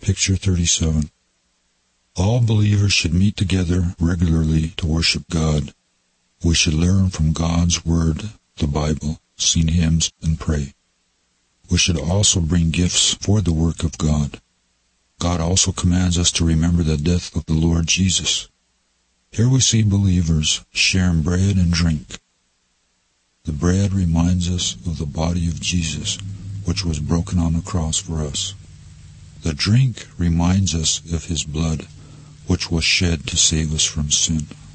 Picture 37. All believers should meet together regularly to worship God. We should learn from God's Word, the Bible, sing hymns, and pray. We should also bring gifts for the work of God. God also commands us to remember the death of the Lord Jesus. Here we see believers sharing bread and drink. The bread reminds us of the body of Jesus, which was broken on the cross for us. The drink reminds us of his blood, which was shed to save us from sin.